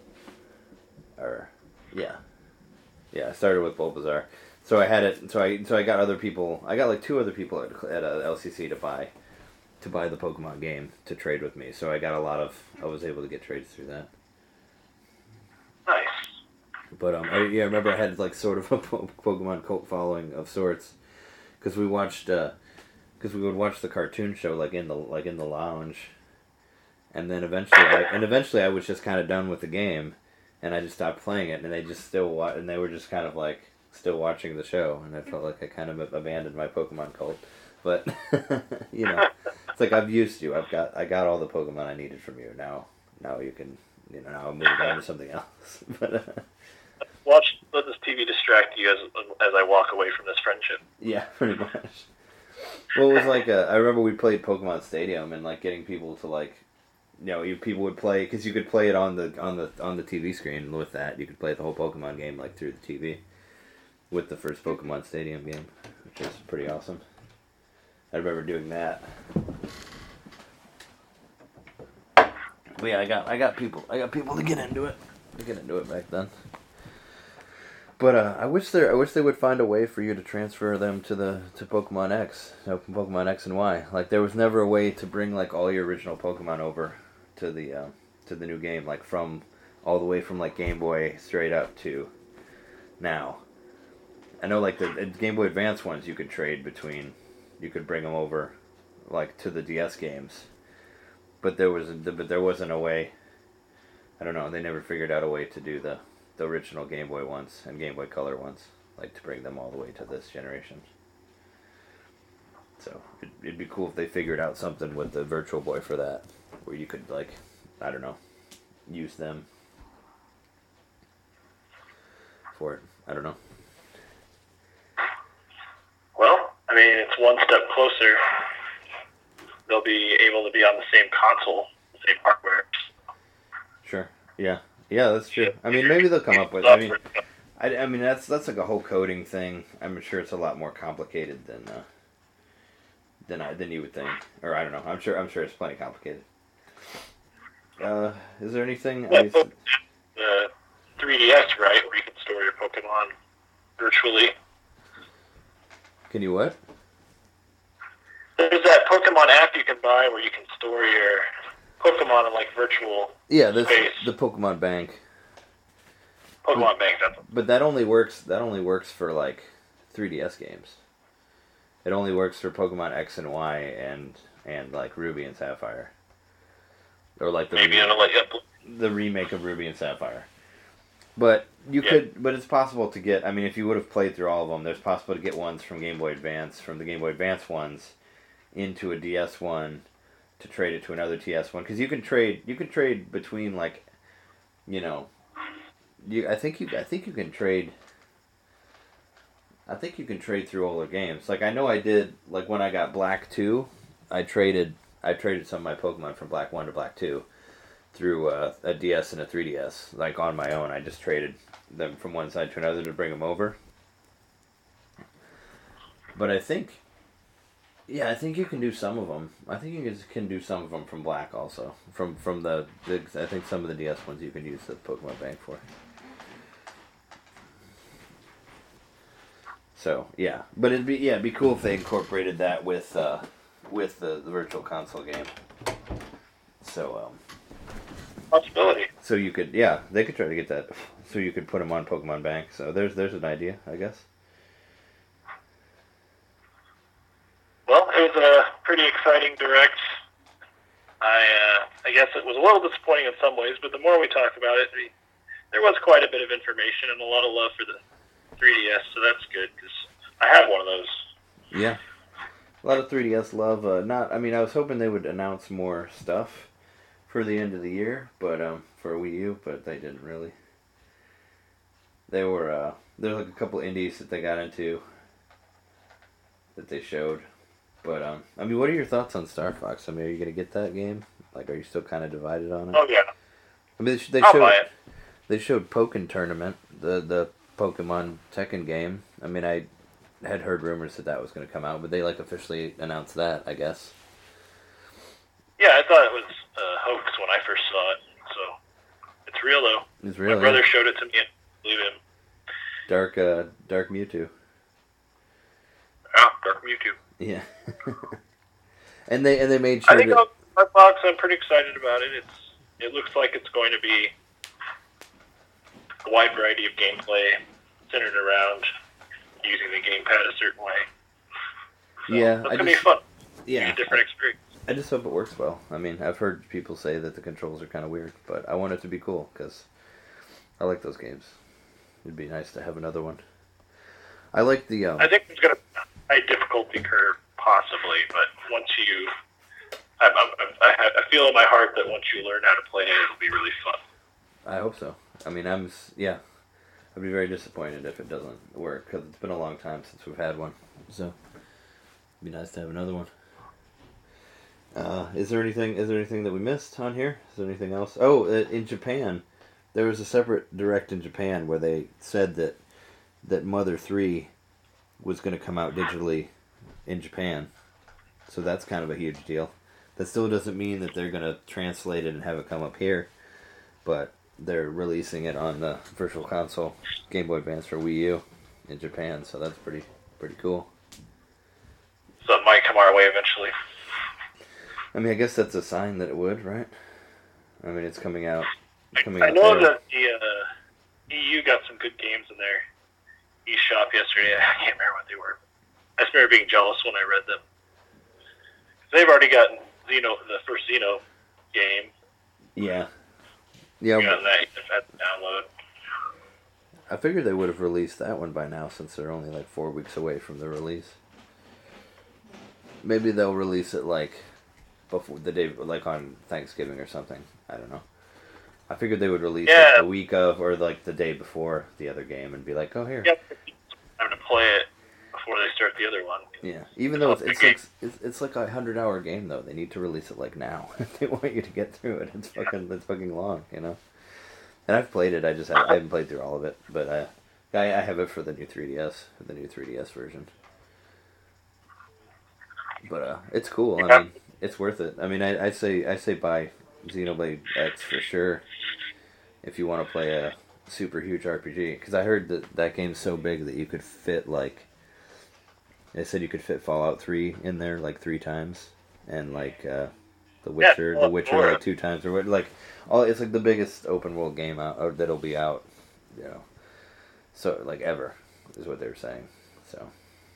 I started with Bulbasaur. So I had it. So I got other people. I got like 2 other people at LCC to buy the Pokemon game to trade with me. So I got I was able to get trades through that. Nice. But I remember I had like sort of a Pokemon cult following of sorts because we watched because we would watch the cartoon show like in the lounge, and then eventually I was just kind of done with the game, and I just stopped playing it, and they just and they were just kind of like still watching the show, and I felt like I kind of abandoned my Pokemon cult, but you know, it's like I've used you. I got all the Pokemon I needed from you. Now you can, you know, now I'm moving on to something else. But let this TV distract you as I walk away from this friendship. Yeah, pretty much. Well, it was like I remember we played Pokemon Stadium, and like getting people to like, you know, people would play because you could play it on the TV screen. With that, you could play the whole Pokemon game like through the TV with the first Pokemon Stadium game, which is pretty awesome. I remember doing that. But yeah, I got people to get into it. Back then. But I wish they would find a way for you to transfer them to Pokemon X, Pokemon X and Y. Like there was never a way to bring like all your original Pokemon over to the new game, like from all the way from like Game Boy straight up to now. I know like the Game Boy Advance ones you could trade between, you could bring them over like to the DS games, but there wasn't a way. I don't know. They never figured out a way to do the original Game Boy ones and Game Boy Color ones, like to bring them all the way to this generation. So it'd be cool if they figured out something with the Virtual Boy for that, where you could like, I don't know, use them for it. I don't know. Well, I mean, it's one step closer. They'll be able to be on the same console, the same hardware. Sure. Yeah. Yeah, that's true. I mean, maybe they'll come up with. I mean, that's like a whole coding thing. I'm sure it's a lot more complicated than you would think, or I don't know. I'm sure it's plenty complicated. Is there anything? The 3DS, right, where you can store your Pokemon virtually. Can you what? There's that Pokemon app you can buy where you can store your Pokemon in like virtual. Yeah, that's the Pokemon Bank. Bank, but that only works for like 3DS games. It only works for Pokemon X and Y and like Ruby and Sapphire, or like the remake of Ruby and Sapphire. But but it's possible to get. I mean, if you would have played through all of them, there's possible to get ones from Game Boy Advance, from the Game Boy Advance ones, into a DS one, to trade it to another TS one, because you can trade between like, you know, I think you can trade through older games. Like I know I did, like when I got Black 2, I traded some of my Pokemon from Black 1 to Black 2 through a DS and a 3DS, like on my own. I just traded them from one side to another to bring them over. But I think you can do some of them. I think you can do some of them from Black also. From the I think some of the DS ones you can use the Pokemon Bank for. So yeah, but it'd be cool if they incorporated that with the Virtual Console game. So possibility. So you could they could try to get that. So you could put them on Pokemon Bank. So there's an idea, I guess. Well, it was a pretty exciting Direct. I guess it was a little disappointing in some ways, but the more we talk about it, there was quite a bit of information and a lot of love for the 3DS, so that's good, because I have one of those. Yeah. A lot of 3DS love. I was hoping they would announce more stuff for the end of the year, but for Wii U, but they didn't really. There were like a couple indies that they got into that they showed. But, I mean, what are your thoughts on Star Fox? I mean, are you going to get that game? Like, are you still kind of divided on it? Oh, yeah. I mean, they showed Pokken Tournament, the Pokemon Tekken game. I mean, I had heard rumors that was going to come out, but they, like, officially announced that, I guess. Yeah, I thought it was a hoax when I first saw it, so it's real, though. It's real, My brother showed it to me and I believe him. Dark Mewtwo. Yeah, Dark Mewtwo. Yeah. and they made sure I think Star Fox, I'm pretty excited about it. It looks like it's going to be a wide variety of gameplay centered around using the gamepad a certain way. So yeah, it's going to be fun. Yeah. a different experience. I just hope it works well. I mean, I've heard people say that the controls are kind of weird, but I want it to be cool because I like those games. It'd be nice to have another one. I like the. I think it's going to be a high difficulty curve, possibly, but once you, I feel in my heart that once you learn how to play it, it'll be really fun. I hope so. I mean, I'd be very disappointed if it doesn't work because it's been a long time since we've had one. So it'd be nice to have another one. Is there anything that we missed on here? Is there anything else? Oh, in Japan, there was a separate direct in Japan where they said that Mother 3 was going to come out digitally in Japan. So that's kind of a huge deal. That still doesn't mean that they're going to translate it and have it come up here, but they're releasing it on the Virtual Console Game Boy Advance for Wii U in Japan, so that's pretty cool. So it might come our way eventually. I mean, I guess that's a sign that it would, right? I mean, it's coming out. I know that the EU got some good games in their eShop yesterday. I can't remember what they were. I just remember being jealous when I read them. They've already gotten the first Xeno game. Yeah. Yeah. Gotten that, had to download. I figured they would have released that one by now since they're only like 4 weeks away from the release. Maybe they'll release it like before the day, like on Thanksgiving or something. I don't know. I figured they would release it the week of or like the day before the other game and be like, "Oh, here." Yep. Time to play it before they start the other one. Yeah, even though it's like a 100-hour game though, they need to release it like now. They want you to get through it. It's fucking long, you know. And I've played it. I haven't played through all of it, but I have it for the new 3DS version. But it's cool. I mean, it's worth it. I mean, I say buy Xenoblade X for sure if you want to play a super huge RPG. Because I heard that game's so big that you could fit they said you could fit Fallout 3 in there like 3 times, and like The Witcher like 2 times, or what? Like it's like the biggest open world game out or that'll be out, you know. So like ever is what they were saying. So.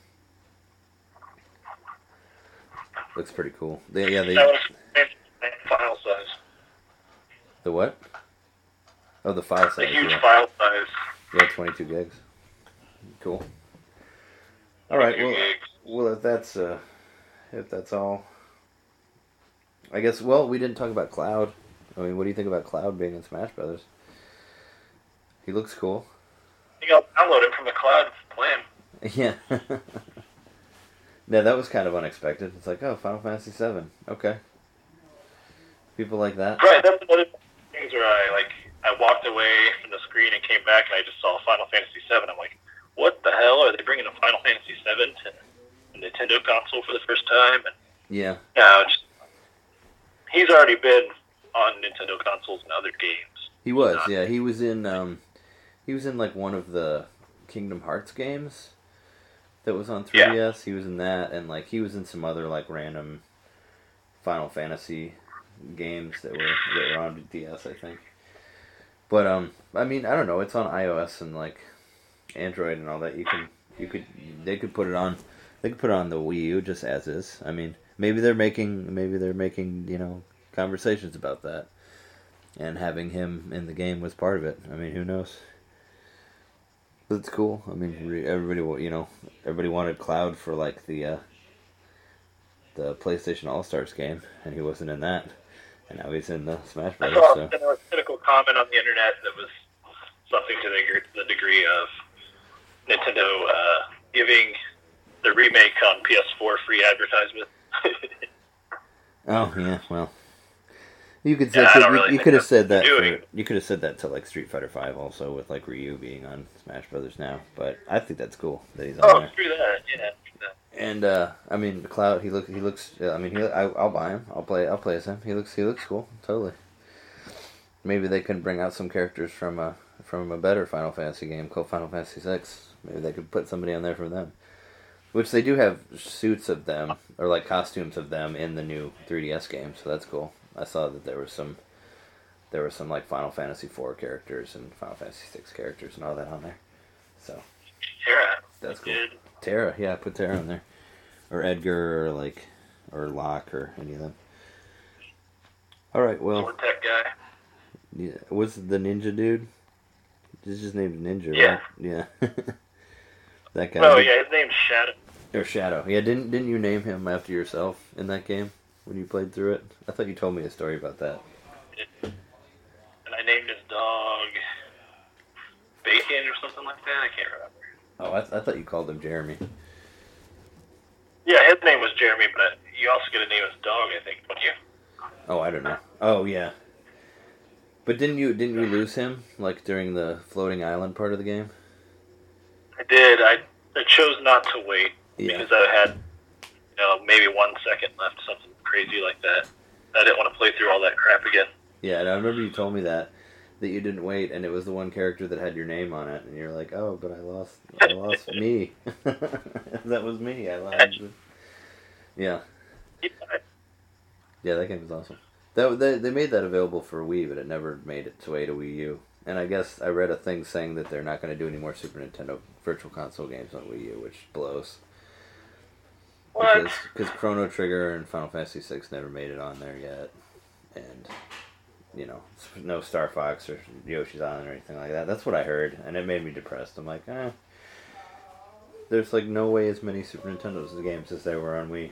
Looks pretty cool. They file size. The what? Oh, the file size. The huge file size. Yeah, 22 gigs. Cool. All right. Well, if that's all, I guess. Well, we didn't talk about Cloud. I mean, what do you think about Cloud being in Smash Brothers? He looks cool. You got to download him from the cloud. Play him. Yeah. Yeah, that was kind of unexpected. It's like, oh, Final Fantasy VII. Okay. People like that. Right, that's one of the things where I walked away from the screen and came back and I just saw Final Fantasy VII. I'm like, what the hell? Are they bringing a Final Fantasy VII to the Nintendo console for the first time? And yeah. No, he's already been on Nintendo consoles and other games. He was, yeah. He was in like one of the Kingdom Hearts games that was on 3DS. Yeah. He was in that, and like he was in some other like random Final Fantasy games that were on DS, I think. But I mean, I don't know. It's on iOS and like Android and all that. They could put it on the Wii U just as is. I mean, maybe they're making conversations about that, and having him in the game was part of it. I mean, who knows? But it's cool. I mean, everybody wanted Cloud for like the PlayStation All-Stars game, and he wasn't in that. And now he's in the Smash Brothers. I saw a critical comment on the internet that was something to the degree of Nintendo giving the remake on PS4 free advertisement. Oh yeah, well, you could you could have said that. You could have said that to like Street Fighter V also, with like Ryu being on Smash Brothers now. But I think that's cool that he's on there. Screw that, yeah. And I mean, the Cloud, he looks. I mean, I'll buy him. I'll play as him. He looks cool, totally. Maybe they can bring out some characters from a better Final Fantasy game called Final Fantasy VI. Maybe they could put somebody on there from them. Which they do have suits of them, or like costumes of them in the new 3DS game, so that's cool. I saw that there were some like Final Fantasy IV characters and Final Fantasy VI characters and all that on there. So Terra. That's cool. Terra, yeah, put Terra on there. Or Edgar, or like or Locke or any of them. All right, well. Vortec guy. Yeah, what's the ninja dude? His name's Ninja, Yeah. right? Yeah. That guy. Oh yeah, his name's Shadow. Or Shadow. Yeah, didn't you name him after yourself in that game when you played through it? I thought you told me a story about that. And I named his dog Bacon or something like that. I can't remember. Oh, I thought you called him Jeremy. Yeah, his name was Jeremy, but you also get to name his dog, I think, don't you? Oh, I don't know. Oh, yeah. But didn't you lose him like during the floating island part of the game? I did. I chose not to wait because I had, maybe 1 second left, something crazy like that. I didn't want to play through all that crap again. Yeah, and I remember you told me that you didn't wait, and it was the one character that had your name on it, and you're like, oh, but I lost me. That was me. I lost. Yeah. Yeah, that game was awesome. They made that available for Wii, but it never made its way to Wii U. And I guess I read a thing saying that they're not going to do any more Super Nintendo Virtual Console games on Wii U, which blows. What? Because Chrono Trigger and Final Fantasy VI never made it on there yet. And, no Star Fox or Yoshi's Island or anything like that. That's what I heard, and it made me depressed. I'm like, there's like no way as many Super Nintendo games as there were on Wii.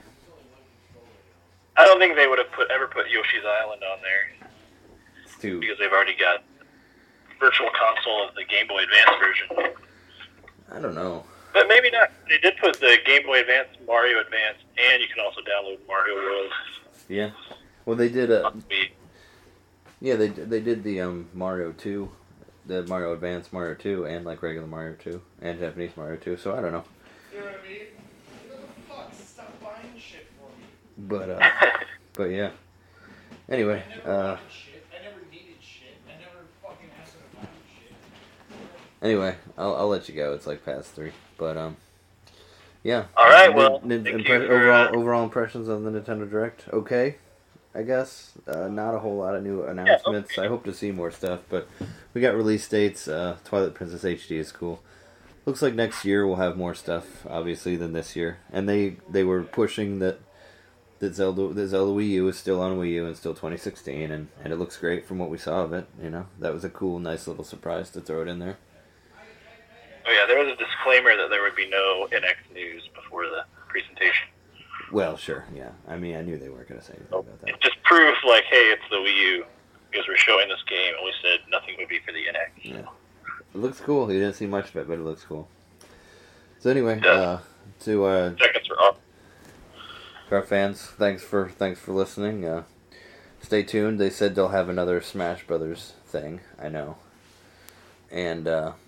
I don't think they would have ever put Yoshi's Island on there. It's too... Because they've already got Virtual Console of the Game Boy Advance version. I don't know. But maybe not. They did put the Game Boy Advance, Mario Advance, and you can also download Mario World. Yeah. Well, they did yeah, they did the Mario 2, the Mario Advance Mario 2, and like regular Mario 2, and Japanese Mario 2, so I don't know. You know what I mean? What the fuck? Stop buying shit for me. But yeah. Anyway, I never wanted shit. I never needed shit. I never fucking asked them to buy me shit. Anyway, I'll let you go. It's like past 3, but yeah. All right, well, thank you overall impressions on the Nintendo Direct. Okay, I guess not a whole lot of new announcements. Yeah, okay. I hope to see more stuff, but we got release dates. Twilight Princess HD is cool. Looks like next year we'll have more stuff, obviously, than this year. And they were pushing that Zelda Wii U is still on Wii U and still 2016, and it looks great from what we saw of it. That was a cool, nice little surprise to throw it in there. Oh yeah, there was a disclaimer that there would be no NX news before the presentation. Well, sure, yeah. I mean, I knew they weren't going to say anything about that. It just proved like, hey, it's the Wii U because we're showing this game, and we said nothing would be for the NX. Yeah. It looks cool. You didn't see much of it, but it looks cool. So anyway, seconds are up. To our fans, thanks for listening. Stay tuned. They said they'll have another Smash Brothers thing. I know, and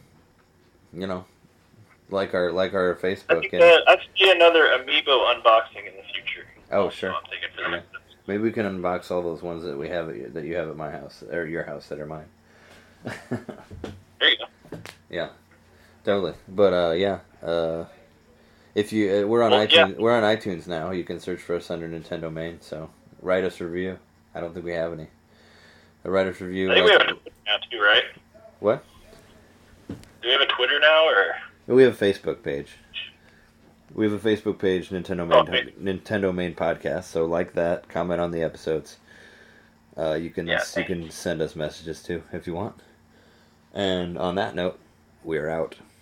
like our Facebook. I see another Amiibo unboxing in the future. Oh, sure. So I'm thinking for Yeah. Maybe we can unbox all those ones that you have at my house or your house that are mine. There you go. Yeah, totally. But yeah, if you we're on iTunes, yeah. We're on iTunes now. You can search for us under Nintendo Main. So write us a review. I don't think we have any. Write us a review. I think we have a Twitter now too, right? What? Do we have a Twitter now, or? We have a Facebook page. We have a Facebook page, Nintendo Main Podcast. So like that, comment on the episodes. You can send us messages too if you want. And on that note, we're out.